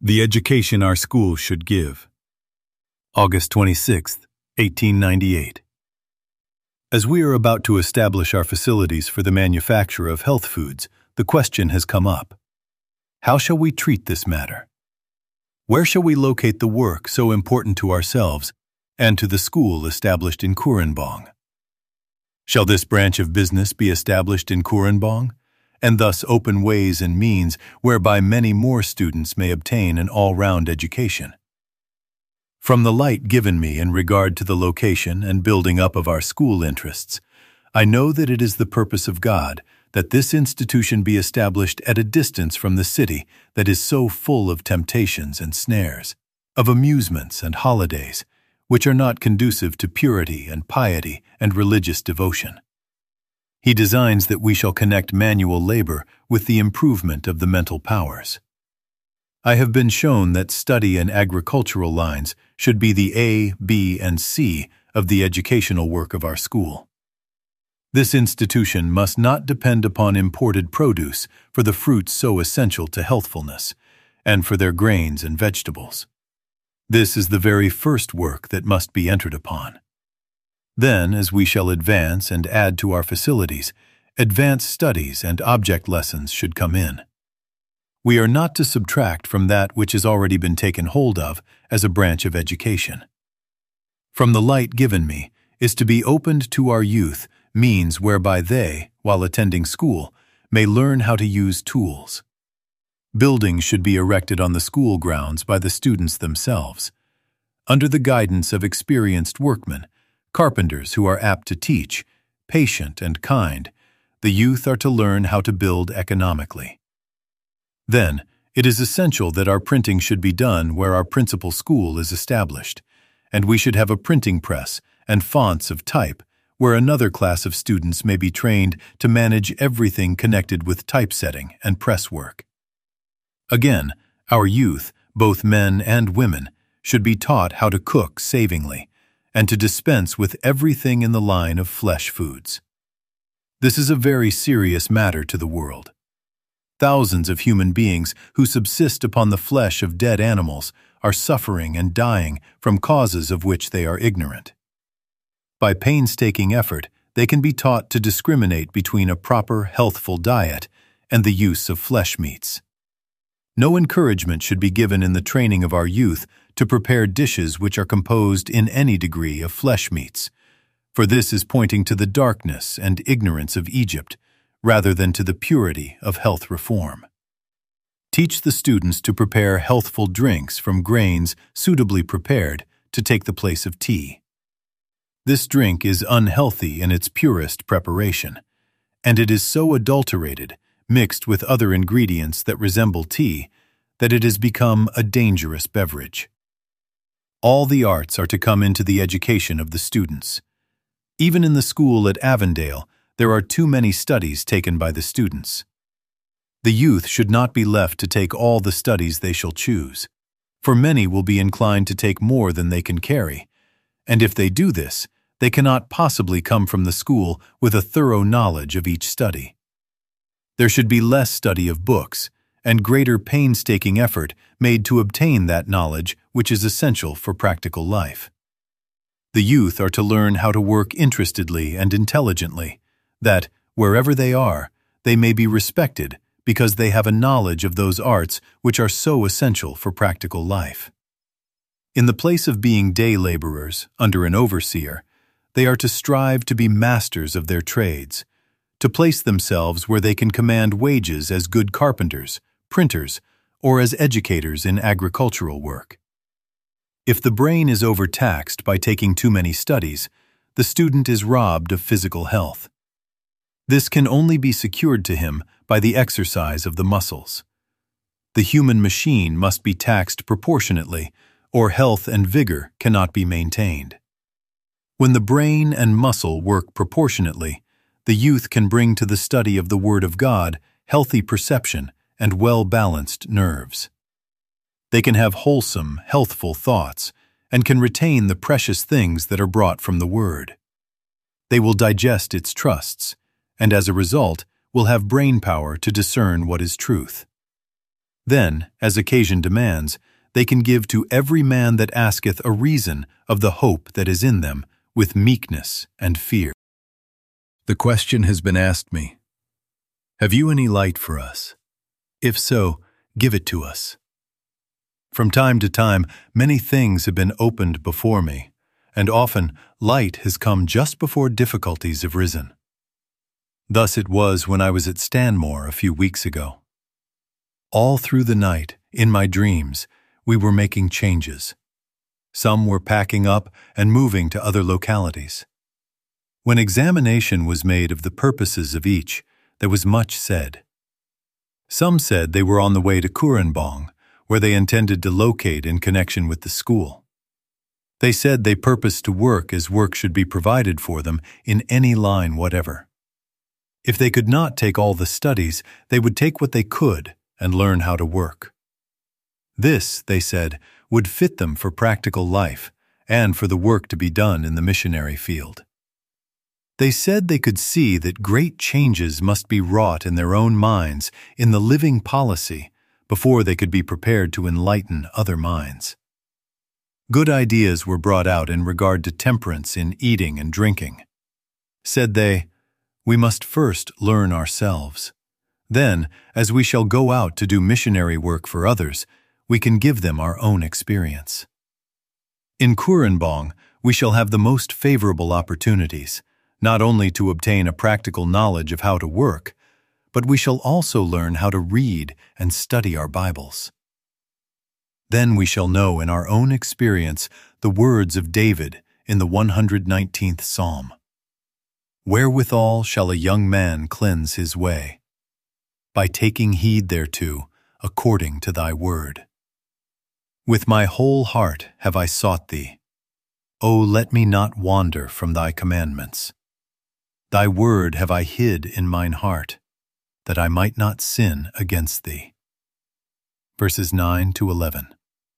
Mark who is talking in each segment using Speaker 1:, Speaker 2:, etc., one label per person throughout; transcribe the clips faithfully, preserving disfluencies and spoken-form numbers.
Speaker 1: The education our school should give. August twenty-sixth, eighteen ninety-eight. As we are about to establish our facilities for the manufacture of health foods, the question has come up. How shall we treat this matter? Where shall we locate the work so important to ourselves and to the school established in Kurenbong? Shall this branch of business be established in Kurenbong, and thus open ways and means whereby many more students may obtain an all-round education? From the light given me in regard to the location and building up of our school interests, I know that it is the purpose of God that this institution be established at a distance from the city that is so full of temptations and snares, of amusements and holidays, which are not conducive to purity and piety and religious devotion. He designs that we shall connect manual labor with the improvement of the mental powers. I have been shown that study and agricultural lines should be the A, B, and C of the educational work of our school. This institution must not depend upon imported produce for the fruits so essential to healthfulness, and for their grains and vegetables. This is the very first work that must be entered upon. Then, as we shall advance and add to our facilities, advanced studies and object lessons should come in. We are not to subtract from that which has already been taken hold of as a branch of education. From the light given me is to be opened to our youth means whereby they, while attending school, may learn how to use tools. Buildings should be erected on the school grounds by the students themselves. Under the guidance of experienced workmen, carpenters who are apt to teach, patient and kind, the youth are to learn how to build economically. Then, it is essential that our printing should be done where our principal school is established, and we should have a printing press and fonts of type where another class of students may be trained to manage everything connected with typesetting and press work. Again, our youth, both men and women, should be taught how to cook savingly and to dispense with everything in the line of flesh foods. This is a very serious matter to the world. Thousands of human beings who subsist upon the flesh of dead animals are suffering and dying from causes of which they are ignorant. By painstaking effort, they can be taught to discriminate between a proper, healthful diet and the use of flesh meats. No encouragement should be given in the training of our youth to prepare dishes which are composed in any degree of flesh meats, for this is pointing to the darkness and ignorance of Egypt, rather than to the purity of health reform. Teach the students to prepare healthful drinks from grains suitably prepared to take the place of tea. This drink is unhealthy in its purest preparation, and it is so adulterated, mixed with other ingredients that resemble tea, that it has become a dangerous beverage. All the arts are to come into the education of the students. Even in the school at Avondale, there are too many studies taken by the students. The youth should not be left to take all the studies they shall choose, for many will be inclined to take more than they can carry, and if they do this, they cannot possibly come from the school with a thorough knowledge of each study. There should be less study of books, and greater painstaking effort made to obtain that knowledge which is essential for practical life. The youth are to learn how to work interestedly and intelligently, that, wherever they are, they may be respected because they have a knowledge of those arts which are so essential for practical life. In the place of being day laborers under an overseer, they are to strive to be masters of their trades, to place themselves where they can command wages as good carpenters, printers, or as educators in agricultural work. If the brain is overtaxed by taking too many studies, the student is robbed of physical health. This can only be secured to him by the exercise of the muscles. The human machine must be taxed proportionately, or health and vigor cannot be maintained. When the brain and muscle work proportionately, the youth can bring to the study of the Word of God healthy perception and well-balanced nerves. They can have wholesome, healthful thoughts and can retain the precious things that are brought from the Word. They will digest its trusts, and as a result will have brain power to discern what is truth. Then, as occasion demands, they can give to every man that asketh a reason of the hope that is in them, with meekness and fear. The question has been asked me, have you any light for us? If so, give it to us. From time to time, many things have been opened before me, and often light has come just before difficulties have risen. Thus it was when I was at Stanmore a few weeks ago. All through the night, in my dreams, we were making changes. Some were packing up and moving to other localities. When examination was made of the purposes of each, there was much said. Some said they were on the way to Koorunbong, where they intended to locate in connection with the school. They said they purposed to work as work should be provided for them in any line whatever. If they could not take all the studies, they would take what they could and learn how to work. This, they said, would fit them for practical life and for the work to be done in the missionary field. They said they could see that great changes must be wrought in their own minds in the living policy before they could be prepared to enlighten other minds. Good ideas were brought out in regard to temperance in eating and drinking. Said they, we must first learn ourselves. Then, as we shall go out to do missionary work for others, we can give them our own experience. In Koorunbong, we shall have the most favorable opportunities, not only to obtain a practical knowledge of how to work, but we shall also learn how to read and study our Bibles. Then we shall know in our own experience the words of David in the one hundred nineteenth Psalm. Wherewithal shall a young man cleanse his way? By taking heed thereto, according to thy word. With my whole heart have I sought thee. O let me not wander from thy commandments. Thy word have I hid in mine heart, that I might not sin against thee. Verses nine to eleven.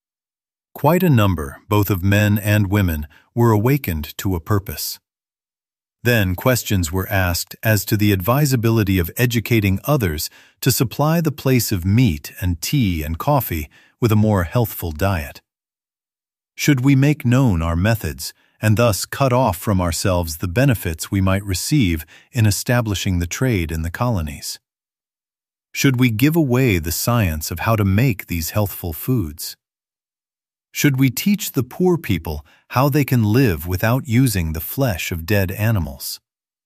Speaker 1: Quite a number, both of men and women, were awakened to a purpose. Then questions were asked as to the advisability of educating others to supply the place of meat and tea and coffee with a more healthful diet. Should we make known our methods and thus cut off from ourselves the benefits we might receive in establishing the trade in the colonies? Should we give away the science of how to make these healthful foods? Should we teach the poor people how they can live without using the flesh of dead animals?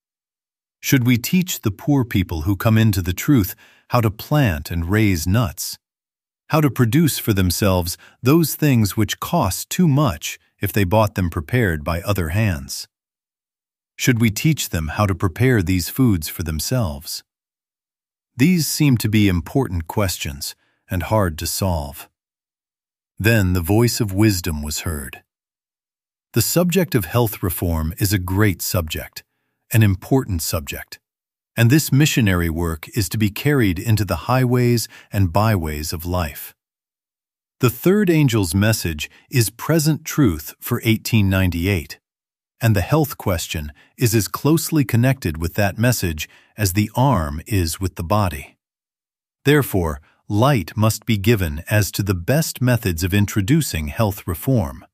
Speaker 1: Should we teach the poor people who come into the truth how to plant and raise nuts, how to produce for themselves those things which cost too much if they bought them prepared by other hands? Should we teach them how to prepare these foods for themselves? These seem to be important questions and hard to solve. Then the voice of wisdom was heard. The subject of health reform is a great subject, an important subject, and this missionary work is to be carried into the highways and byways of life. The third angel's message is present truth for eighteen ninety-eight, and the health question is as closely connected with that message as the arm is with the body. Therefore, light must be given as to the best methods of introducing health reform.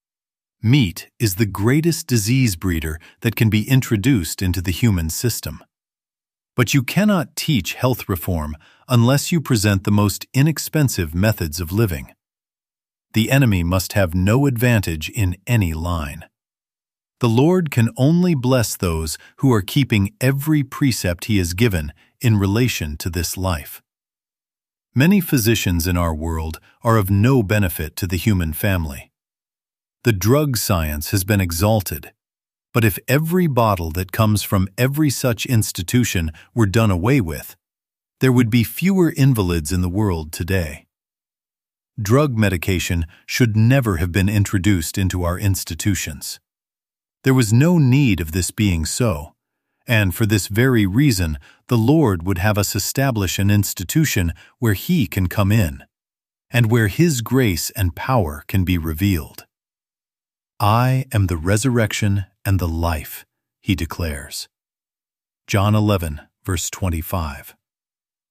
Speaker 1: Meat is the greatest disease breeder that can be introduced into the human system. But you cannot teach health reform unless you present the most inexpensive methods of living. The enemy must have no advantage in any line. The Lord can only bless those who are keeping every precept He has given in relation to this life. Many physicians in our world are of no benefit to the human family. The drug science has been exalted, but if every bottle that comes from every such institution were done away with, there would be fewer invalids in the world today. Drug medication should never have been introduced into our institutions. There was no need of this being so, and for this very reason, the Lord would have us establish an institution where He can come in, and where His grace and power can be revealed. I am the resurrection and the life, He declares. John eleven, verse twenty-five. The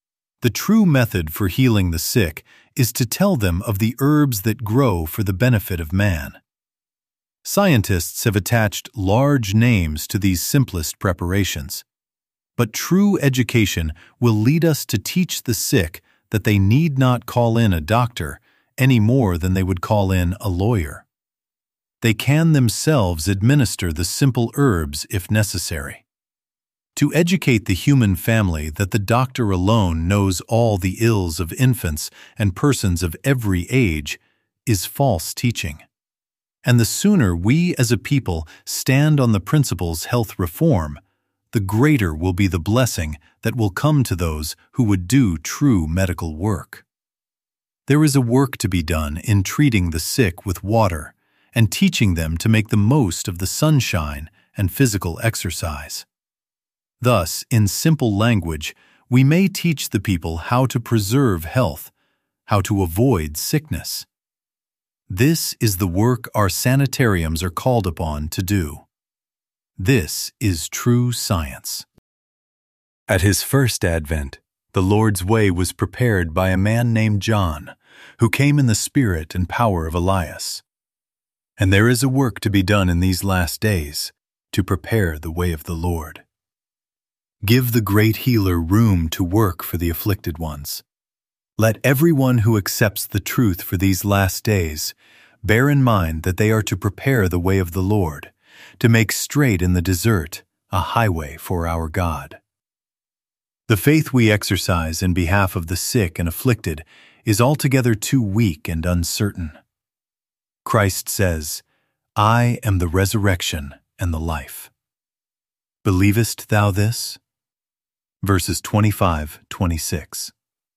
Speaker 1: The true method for healing the sick is to tell them of the herbs that grow for the benefit of man. Scientists have attached large names to these simplest preparations, but true education will lead us to teach the sick that they need not call in a doctor any more than they would call in a lawyer. They can themselves administer the simple herbs if necessary. To educate the human family that the doctor alone knows all the ills of infants and persons of every age is false teaching. And the sooner we as a people stand on the principles health reform, the greater will be the blessing that will come to those who would do true medical work. There is a work to be done in treating the sick with water and teaching them to make the most of the sunshine and physical exercise. Thus, in simple language, we may teach the people how to preserve health, how to avoid sickness. This is the work our sanitariums are called upon to do. This is true science. At his first advent, the Lord's way was prepared by a man named John, who came in the spirit and power of Elias. And there is a work to be done in these last days to prepare the way of the Lord. Give the great healer room to work for the afflicted ones. Let everyone who accepts the truth for these last days bear in mind that they are to prepare the way of the Lord, to make straight in the desert a highway for our God. The faith we exercise in behalf of the sick and afflicted is altogether too weak and uncertain. Christ says, "I am the resurrection and the life." Believest thou this? Verses twenty-five to twenty-six.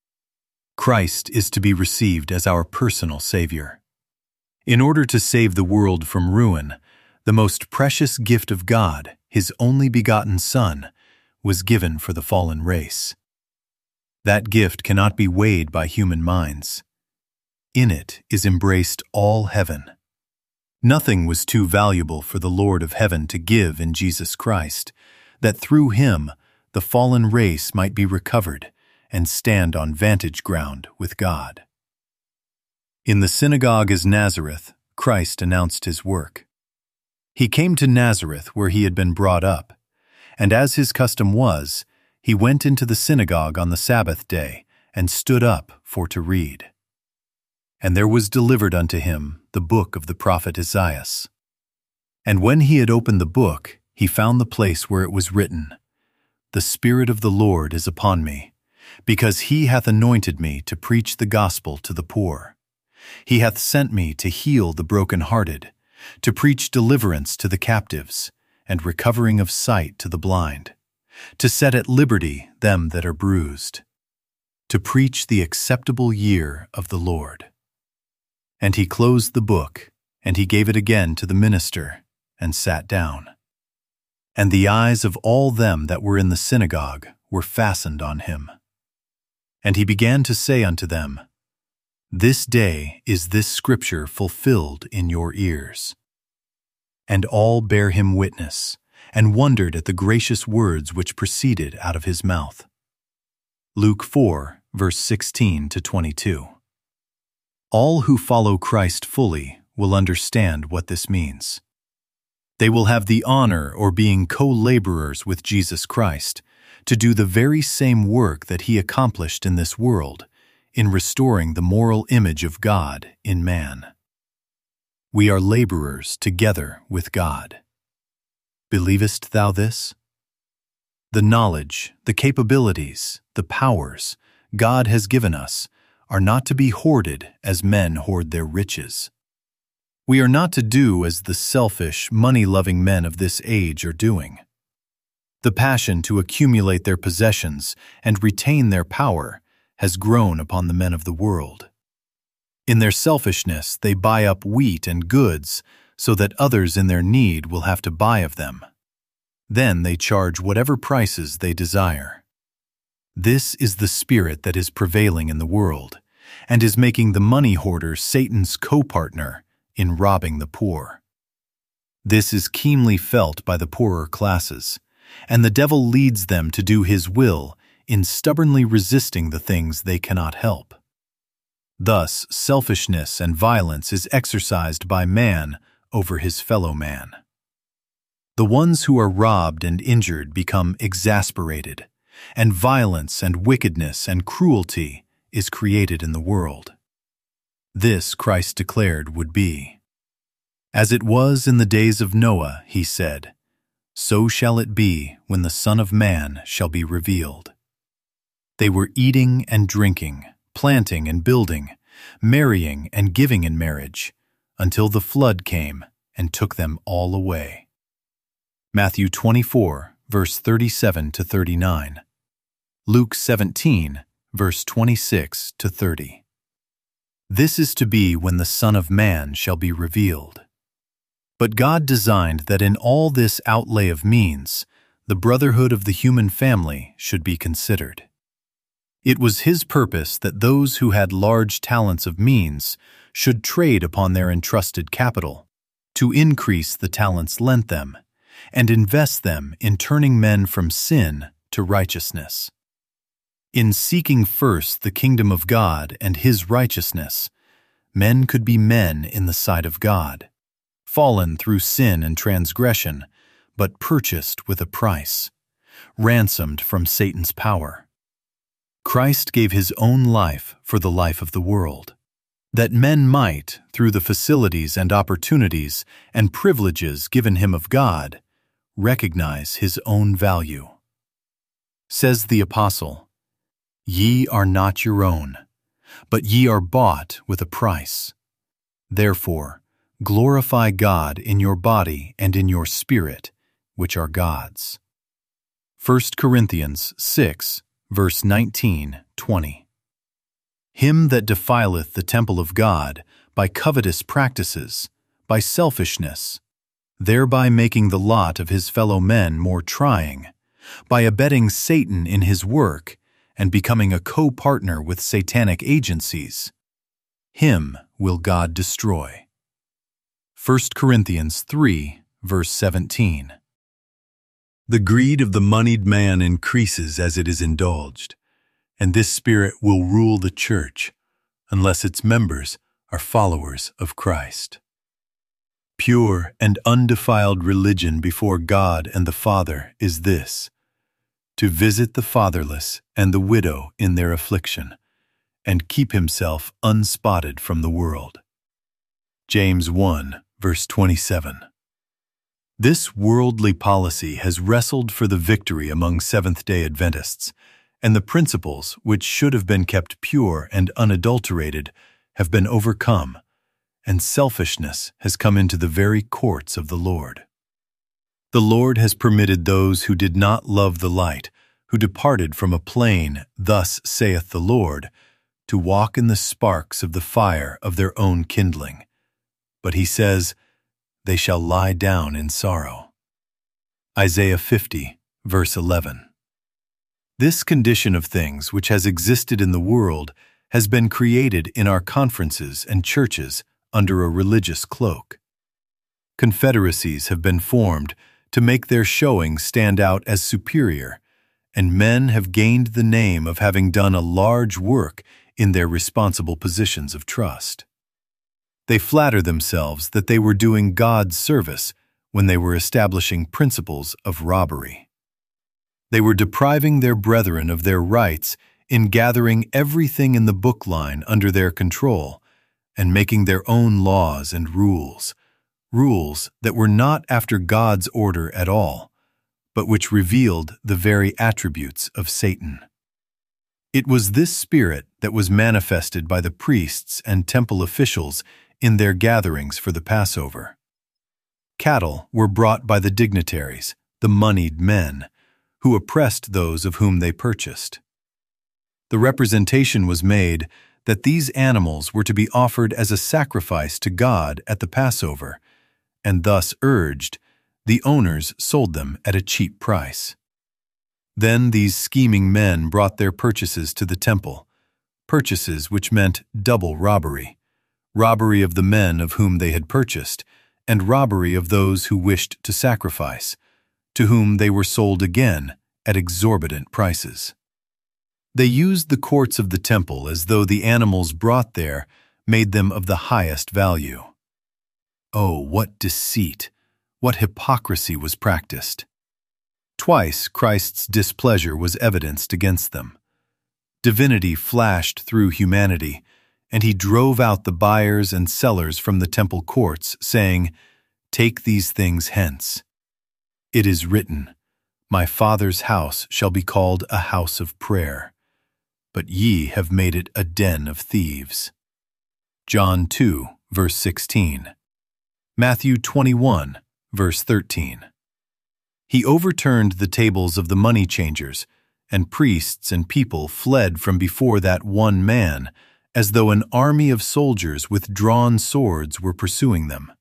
Speaker 1: Christ is to be received as our personal Savior. In order to save the world from ruin, the most precious gift of God, His only begotten Son, was given for the fallen race. That gift cannot be weighed by human minds. In it is embraced all heaven. Nothing was too valuable for the Lord of heaven to give in Jesus Christ, that through Him the fallen race might be recovered and stand on vantage ground with God. In the synagogue as Nazareth, Christ announced His work. He came to Nazareth where He had been brought up, and as His custom was, He went into the synagogue on the Sabbath day and stood up for to read. And there was delivered unto Him the book of the prophet Isaiah. And when He had opened the book, He found the place where it was written, "The Spirit of the Lord is upon me, because He hath anointed me to preach the gospel to the poor. He hath sent me to heal the brokenhearted, to preach deliverance to the captives, and recovering of sight to the blind, to set at liberty them that are bruised, to preach the acceptable year of the Lord." And He closed the book, and He gave it again to the minister, and sat down. And the eyes of all them that were in the synagogue were fastened on Him. And He began to say unto them, "This day is this scripture fulfilled in your ears." And all bare Him witness, and wondered at the gracious words which proceeded out of His mouth. Luke four, verse sixteen to twenty-two. All who follow Christ fully will understand what this means. They will have the honor or being co-laborers with Jesus Christ to do the very same work that He accomplished in this world in restoring the moral image of God in man. We are laborers together with God. Believest thou this? The knowledge, the capabilities, the powers God has given us are not to be hoarded as men hoard their riches. We are not to do as the selfish, money-loving men of this age are doing. The passion to accumulate their possessions and retain their power has grown upon the men of the world. In their selfishness, they buy up wheat and goods so that others in their need will have to buy of them. Then they charge whatever prices they desire. This is the spirit that is prevailing in the world and is making the money hoarder Satan's co-partner in robbing the poor. This is keenly felt by the poorer classes, and the devil leads them to do his will in stubbornly resisting the things they cannot help. Thus, selfishness and violence is exercised by man over his fellow man. The ones who are robbed and injured become exasperated, and violence and wickedness and cruelty is created in the world. This Christ declared would be. As it was in the days of Noah, he said, so shall it be when the Son of Man shall be revealed. They were eating and drinking, planting and building, marrying and giving in marriage, until the flood came and took them all away. Matthew twenty-four, verse thirty-seven to thirty-nine. Luke seventeen, verse twenty-six to thirty. This is to be when the Son of Man shall be revealed. But God designed that in all this outlay of means, the brotherhood of the human family should be considered. It was His purpose that those who had large talents of means should trade upon their entrusted capital, to increase the talents lent them, and invest them in turning men from sin to righteousness. In seeking first the kingdom of God and His righteousness, men could be men in the sight of God, fallen through sin and transgression, but purchased with a price, ransomed from Satan's power. Christ gave His own life for the life of the world, that men might, through the facilities and opportunities and privileges given Him of God, recognize His own value. Says the Apostle, "Ye are not your own, but ye are bought with a price. Therefore, glorify God in your body and in your spirit, which are God's." First Corinthians six, verse nineteen, twenty. Him that defileth the temple of God by covetous practices, by selfishness, thereby making the lot of his fellow men more trying, by abetting Satan in his work and becoming a co-partner with satanic agencies, him will God destroy. First Corinthians three, verse seventeen. The greed of the moneyed man increases as it is indulged, and this spirit will rule the church unless its members are followers of Christ. Pure and undefiled religion before God and the Father is this: to visit the fatherless and the widow in their affliction, and keep himself unspotted from the world. James one, verse twenty-seven. This worldly policy has wrestled for the victory among Seventh-day Adventists, and the principles which should have been kept pure and unadulterated have been overcome, and selfishness has come into the very courts of the Lord. The Lord has permitted those who did not love the light, who departed from a plain, "Thus saith the Lord," to walk in the sparks of the fire of their own kindling. But He says, "They shall lie down in sorrow." Isaiah fifty, verse eleven. This condition of things which has existed in the world has been created in our conferences and churches under a religious cloak. Confederacies have been formed to make their showing stand out as superior, and men have gained the name of having done a large work in their responsible positions of trust. They flatter themselves that they were doing God's service when they were establishing principles of robbery. They were depriving their brethren of their rights in gathering everything in the book line under their control and making their own laws and rules, rules that were not after God's order at all, but which revealed the very attributes of Satan. It was this spirit that was manifested by the priests and temple officials in their gatherings for the Passover. Cattle were brought by the dignitaries, the moneyed men, who oppressed those of whom they purchased. The representation was made that these animals were to be offered as a sacrifice to God at the Passover, and thus urged, the owners sold them at a cheap price. Then these scheming men brought their purchases to the temple, purchases which meant double robbery, robbery of the men of whom they had purchased, and robbery of those who wished to sacrifice, to whom they were sold again at exorbitant prices. They used the courts of the temple as though the animals brought there made them of the highest value. Oh, what deceit, what hypocrisy was practiced! Twice Christ's displeasure was evidenced against them. Divinity flashed through humanity, and he drove out the buyers and sellers from the temple courts, saying, "Take these things hence. It is written, My Father's house shall be called a house of prayer, but ye have made it a den of thieves." John two, verse sixteen. Matthew twenty-one, verse thirteen. He overturned the tables of the money changers, and priests and people fled from before that one man, as though an army of soldiers with drawn swords were pursuing them.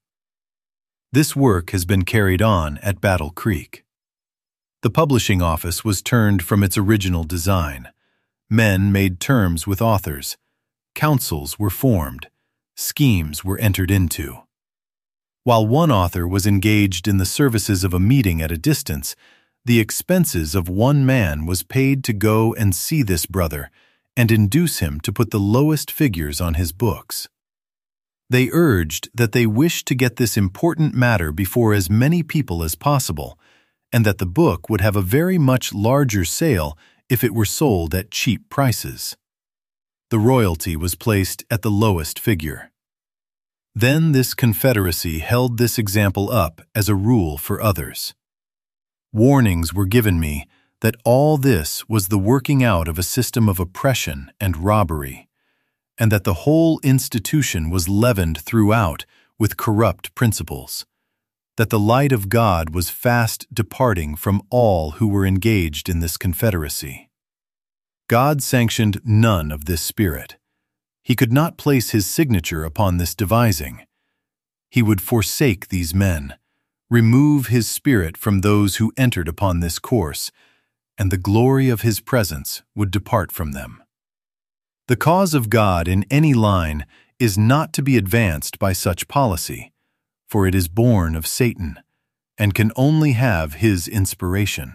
Speaker 1: This work has been carried on at Battle Creek. The publishing office was turned from its original design. Men made terms with authors. Councils were formed. Schemes were entered into. While one author was engaged in the services of a meeting at a distance, the expenses of one man was paid to go and see this brother and induce him to put the lowest figures on his books. They urged that they wished to get this important matter before as many people as possible, and that the book would have a very much larger sale if it were sold at cheap prices. The royalty was placed at the lowest figure. Then this confederacy held this example up as a rule for others. Warnings were given me that all this was the working out of a system of oppression and robbery, and that the whole institution was leavened throughout with corrupt principles, that the light of God was fast departing from all who were engaged in this confederacy. God sanctioned none of this spirit. He could not place his signature upon this devising. He would forsake these men, remove his spirit from those who entered upon this course, and the glory of his presence would depart from them. The cause of God in any line is not to be advanced by such policy, for it is born of Satan, and can only have his inspiration.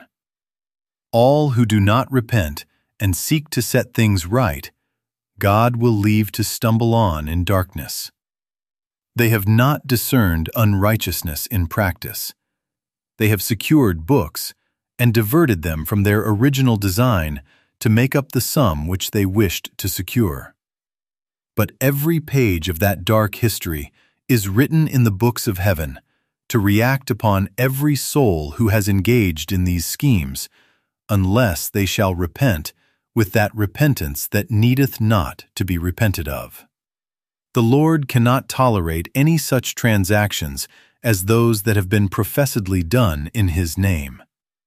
Speaker 1: All who do not repent and seek to set things right, God will leave to stumble on in darkness. They have not discerned unrighteousness in practice. They have secured books and diverted them from their original design to make up the sum which they wished to secure. But every page of that dark history is written in the books of heaven to react upon every soul who has engaged in these schemes, unless they shall repent with that repentance that needeth not to be repented of. The Lord cannot tolerate any such transactions as those that have been professedly done in His name.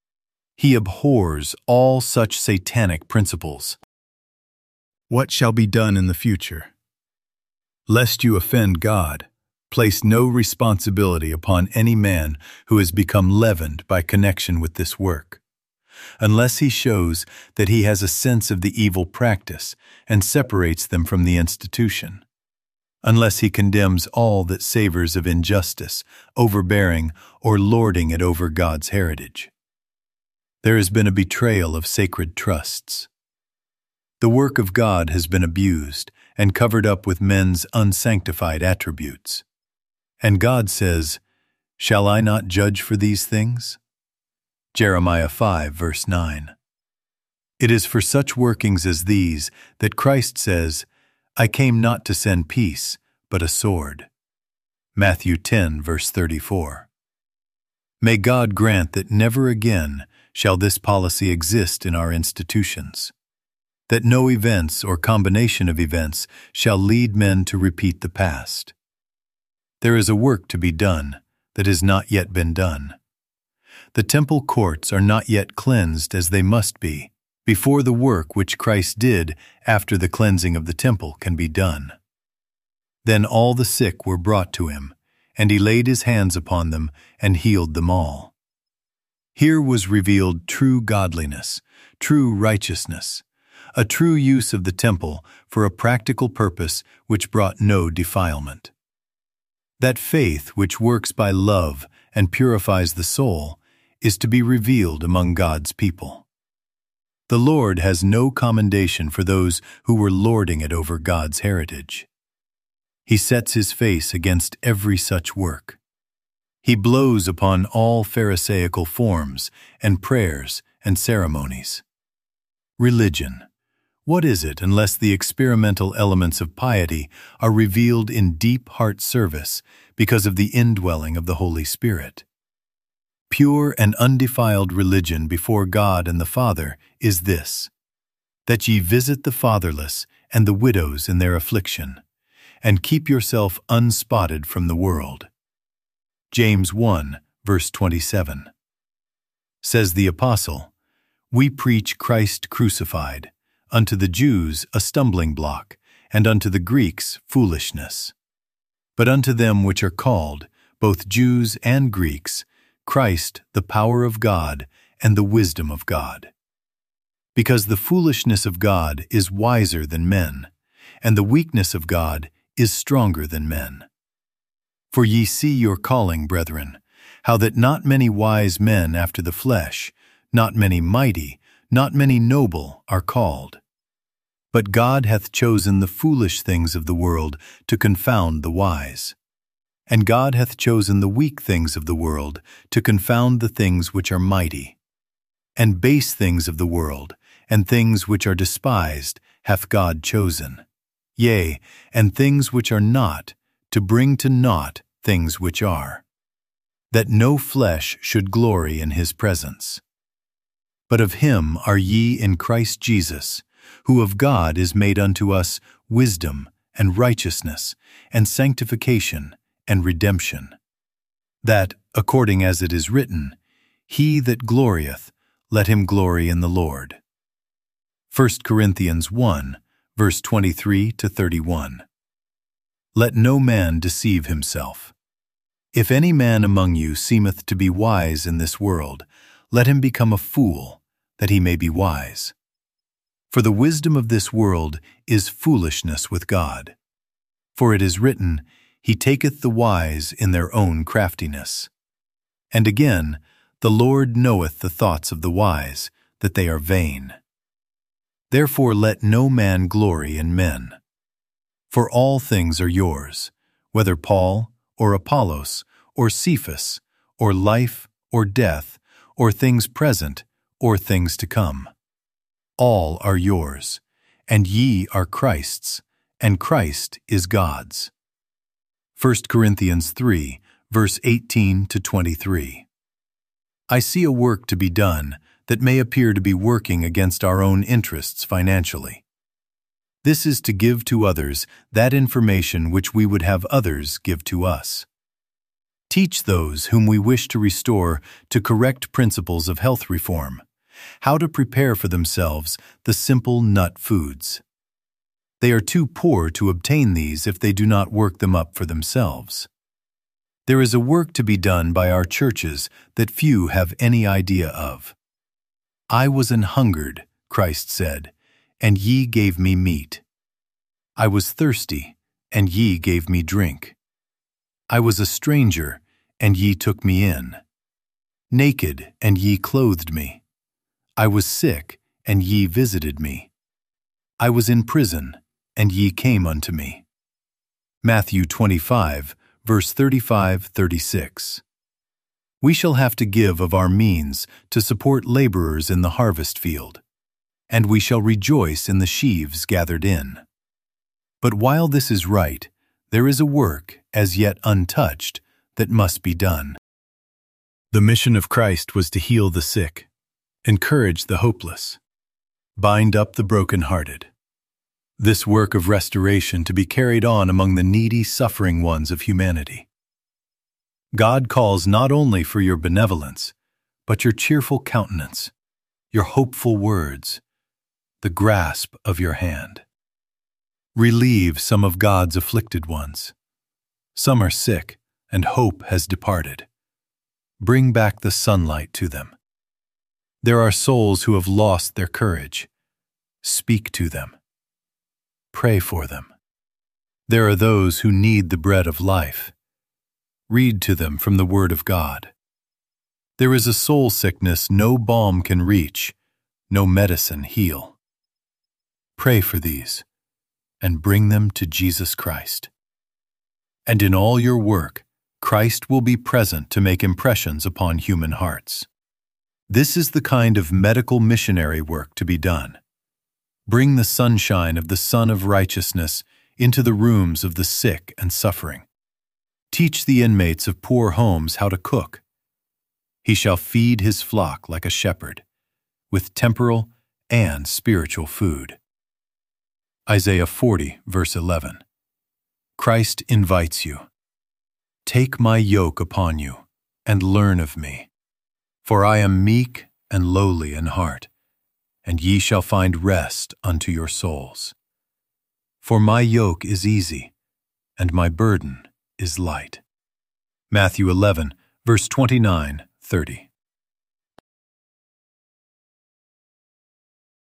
Speaker 1: He abhors all such satanic principles. What shall be done in the future? Lest you offend God, place no responsibility upon any man who has become leavened by connection with this work, unless he shows that he has a sense of the evil practice and separates them from the institution, unless he condemns all that savors of injustice, overbearing, or lording it over God's heritage. There has been a betrayal of sacred trusts. The work of God has been abused and covered up with men's unsanctified attributes. And God says, "Shall I not judge for these things?" Jeremiah five, verse nine. It is for such workings as these that Christ says, "I came not to send peace, but a sword." Matthew ten, verse thirty-four. May God grant that never again shall this policy exist in our institutions, that no events or combination of events shall lead men to repeat the past. There is a work to be done that has not yet been done. The temple courts are not yet cleansed as they must be, before the work which Christ did after the cleansing of the temple can be done. Then all the sick were brought to him, and he laid his hands upon them and healed them all. Here was revealed true godliness, true righteousness, a true use of the temple for a practical purpose which brought no defilement. That faith which works by love and purifies the soul is to be revealed among God's people. The Lord has no commendation for those who were lording it over God's heritage. He sets his face against every such work. He blows upon all pharisaical forms and prayers and ceremonies. Religion. What is it unless the experimental elements of piety are revealed in deep heart service because of the indwelling of the Holy Spirit? Pure and undefiled religion before God and the Father is this, that ye visit the fatherless and the widows in their affliction, and keep yourself unspotted from the world. James one, verse twenty-seven. Says the Apostle, We preach Christ crucified, unto the Jews a stumbling block, and unto the Greeks foolishness. But unto them which are called, both Jews and Greeks, Christ the power of God and the wisdom of God. Because the foolishness of God is wiser than men, and the weakness of God is stronger than men. For ye see your calling, brethren, how that not many wise men after the flesh, not many mighty, not many noble are called. But God hath chosen the foolish things of the world to confound the wise. And God hath chosen the weak things of the world to confound the things which are mighty. And base things of the world, and things which are despised, hath God chosen. Yea, and things which are not, to bring to naught things which are, that no flesh should glory in his presence. But of him are ye in Christ Jesus, who of God is made unto us wisdom and righteousness and sanctification and redemption, that, according as it is written, He that glorieth, let him glory in the Lord. First Corinthians one, verse twenty-three to thirty-one. Let no man deceive himself. If any man among you seemeth to be wise in this world, let him become a fool, that he may be wise. For the wisdom of this world is foolishness with God. For it is written, He taketh the wise in their own craftiness. And again, the Lord knoweth the thoughts of the wise, that they are vain. Therefore let no man glory in men. For all things are yours, whether Paul, or Apollos, or Cephas, or life, or death, or things present, or things to come. All are yours, and ye are Christ's, and Christ is God's. First Corinthians three, verse eighteen to twenty-three. I see a work to be done that may appear to be working against our own interests financially. This is to give to others that information which we would have others give to us. Teach those whom we wish to restore to correct principles of health reform, how to prepare for themselves the simple nut foods. They are too poor to obtain these if they do not work them up for themselves. There is a work to be done by our churches that few have any idea of. I was an hungered, Christ said, and ye gave me meat. I was thirsty, and ye gave me drink. I was a stranger, and ye took me in. Naked, and ye clothed me. I was sick, and ye visited me. I was in prison, and ye came unto me. Matthew twenty-five, verse thirty-five to thirty-six. We shall have to give of our means to support laborers in the harvest field, and we shall rejoice in the sheaves gathered in. But while this is right, there is a work, as yet untouched, that must be done. The mission of Christ was to heal the sick, encourage the hopeless, bind up the brokenhearted. This work of restoration to be carried on among the needy, suffering ones of humanity. God calls not only for your benevolence, but your cheerful countenance, your hopeful words, the grasp of your hand. Relieve some of God's afflicted ones. Some are sick, and hope has departed. Bring back the sunlight to them. There are souls who have lost their courage. Speak to them. Pray for them. There are those who need the bread of life. Read to them from the Word of God. There is a soul sickness no balm can reach, no medicine heal. Pray for these, and bring them to Jesus Christ. And in all your work, Christ will be present to make impressions upon human hearts. This is the kind of medical missionary work to be done. Bring the sunshine of the Sun of Righteousness into the rooms of the sick and suffering. Teach the inmates of poor homes how to cook. He shall feed his flock like a shepherd, with temporal and spiritual food. Isaiah forty, verse eleven. Christ invites you. Take my yoke upon you, and learn of me. For I am meek and lowly in heart, and ye shall find rest unto your souls. For my yoke is easy, and my burden is light. Matthew eleven, verse twenty-nine, thirty.